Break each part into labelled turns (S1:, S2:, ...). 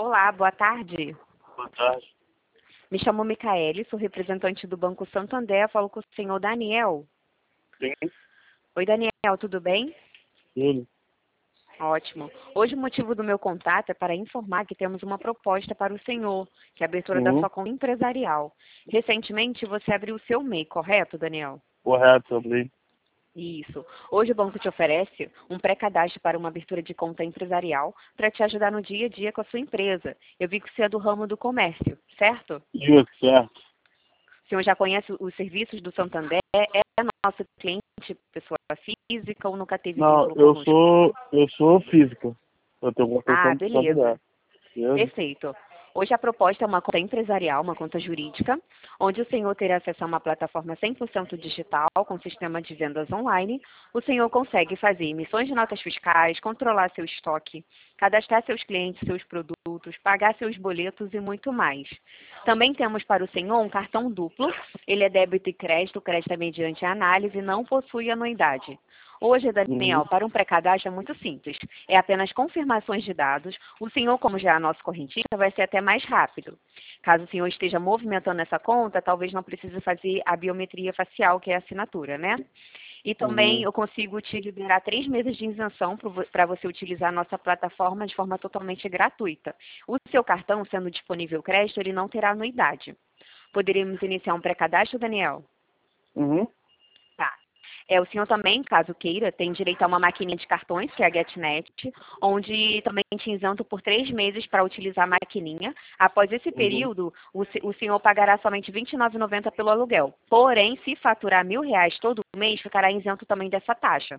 S1: Olá, boa tarde.
S2: Boa tarde.
S1: Me chamo Micaele, sou representante do Banco Santander, falo com o senhor Daniel.
S2: Sim.
S1: Oi, Daniel, tudo bem?
S2: Ele.
S1: Ótimo. Hoje o motivo do meu contato é para informar que temos uma proposta para o senhor, que é a abertura da
S2: Uhum.
S1: sua conta empresarial. Recentemente você abriu o seu MEI, correto, Daniel?
S2: Correto, também.
S1: Isso. Hoje o banco te oferece um pré-cadastro para uma abertura de conta empresarial para te ajudar no dia a dia com a sua empresa. Eu vi que você é do ramo do comércio, certo?
S2: Isso, certo.
S1: O senhor já conhece os serviços do Santander? É nosso cliente, pessoa física, ou nunca teve
S2: Não,
S1: vínculo conosco?
S2: eu sou física. Eu tenho uma
S1: Ah,
S2: questão de
S1: beleza.
S2: estabilidade. Beleza?
S1: Perfeito. Hoje a proposta é uma conta empresarial, uma conta jurídica, onde o senhor terá acesso a uma plataforma 100% digital, com sistema de vendas online. O senhor consegue fazer emissões de notas fiscais, controlar seu estoque, cadastrar seus clientes, seus produtos, pagar seus boletos e muito mais. Também temos para o senhor um cartão duplo. Ele é débito e crédito, o crédito é mediante análise e não possui anuidade. Hoje,
S2: Uhum.
S1: Daniel, para um pré-cadastro é muito simples. É apenas confirmações de dados. O senhor, como já é nosso correntista, vai ser até mais rápido. Caso o senhor esteja movimentando essa conta, talvez não precise fazer a biometria facial, que é a assinatura, né? E também
S2: Uhum.
S1: eu consigo te liberar 3 meses de isenção para você utilizar a nossa plataforma de forma totalmente gratuita. O seu cartão, sendo disponível crédito, ele não terá anuidade. Poderíamos iniciar um pré-cadastro, Daniel?
S2: Uhum.
S1: Tá. O senhor também, caso queira, tem direito a uma maquininha de cartões, que é a GetNet, onde também te isento por 3 meses para utilizar a maquininha. Após esse
S2: Uhum.
S1: período, o senhor pagará somente R$ 29,90 pelo aluguel. Porém, se faturar R$ 1.000 todo mês, ficará isento também dessa taxa.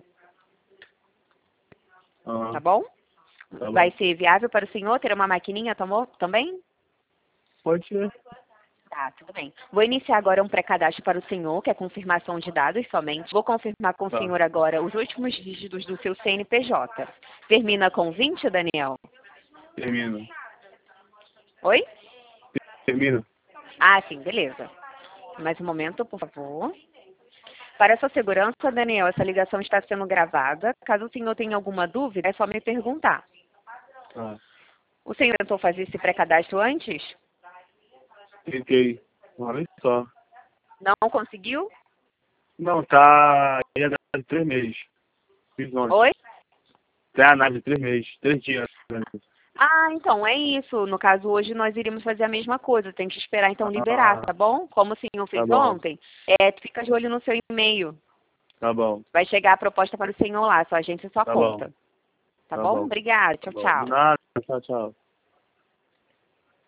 S2: Ah,
S1: Tá bom?
S2: tá
S1: Vai
S2: bom.
S1: ser viável para o senhor ter uma maquininha também?
S2: Pode ser.
S1: Tá, tudo bem. Vou iniciar agora um pré-cadastro para o senhor, que é confirmação de dados somente. Vou confirmar com o
S2: Tá.
S1: senhor agora os últimos dígitos do seu CNPJ. Termina com 20, Daniel?
S2: Termina.
S1: Oi?
S2: Termina.
S1: Ah, sim, beleza. Mais um momento, por favor. Para a sua segurança, Daniel, essa ligação está sendo gravada. Caso o senhor tenha alguma dúvida, é só me perguntar.
S2: Tá.
S1: O senhor tentou fazer esse pré-cadastro antes?
S2: Tentei. Olha só.
S1: Não conseguiu?
S2: Não, tá. Ia dar 3 meses. Fiz ontem.
S1: Oi?
S2: Tem a análise de 3 meses. 3 dias.
S1: Ah, então, é isso. No caso, hoje nós iríamos fazer a mesma coisa. Tem que esperar, então, liberar,
S2: Ah,
S1: tá bom? Como o senhor
S2: tá
S1: fez
S2: bom.
S1: ontem, fica de olho no seu e-mail.
S2: Tá bom.
S1: Vai chegar a proposta para o senhor lá, sua agência e sua
S2: Tá bom.
S1: conta. Tá
S2: Tá
S1: bom?
S2: bom.
S1: Obrigada.
S2: Tá
S1: Tchau,
S2: bom. De
S1: tchau.
S2: nada. Tchau, tchau.